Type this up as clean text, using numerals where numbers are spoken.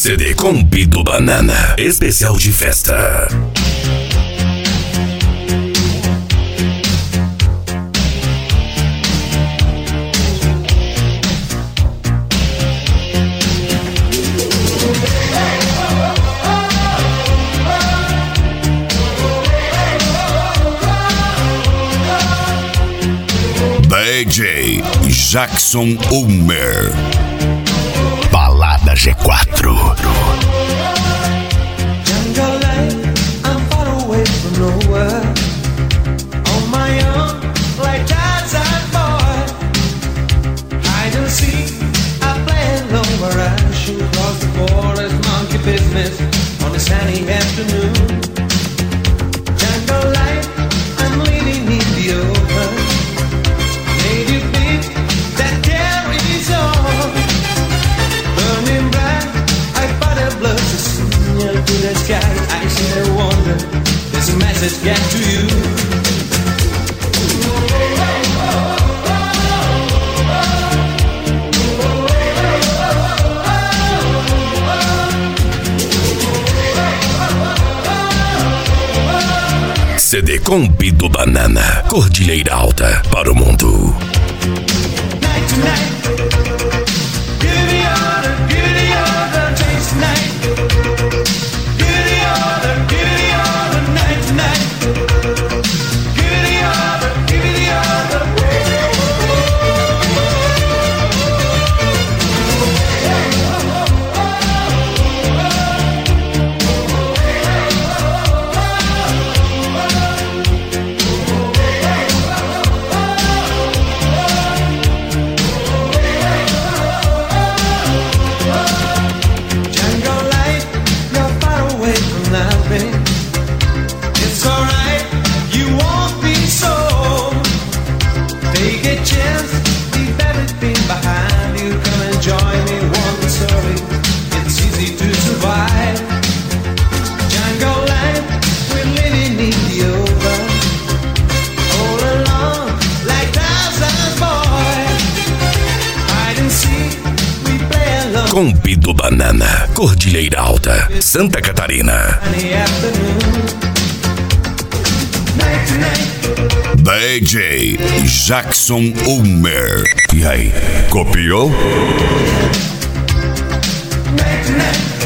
CD Combi do Banana, especial de festa. DJ Jackson Ulmer. Balada G4. Jungle life, I'm far away from nowhere. On my own, like Tarzan boy. Hide and seek, I play alone where I shoot across the forest, monkey business on a sunny afternoon. Jungle life, I'm living in the open. Native beat that carries on. Burning bright, I fight a blood to signal to the sky. I see the wonder, there's a message get to you. CD Combi do Banana, Cordilheira Alta para o mundo. Night to night, give the order, taste night. Give the order, night to night. Give the order, Jungle life, you're far away from nothing. It's alright, you won't be so. Take a chance, leave everything behind you. Come and join me, one story. It's easy to survive. Jungle life, we're living in the open. All alone, like Tarzan boy. Hide and seek, we play alone. Combi do Banana, Cordilheira Alta, Santa Catarina. Sunny afternoon. Night to night. DJ Jackson Ulmer. E aí, copiou? Night to night.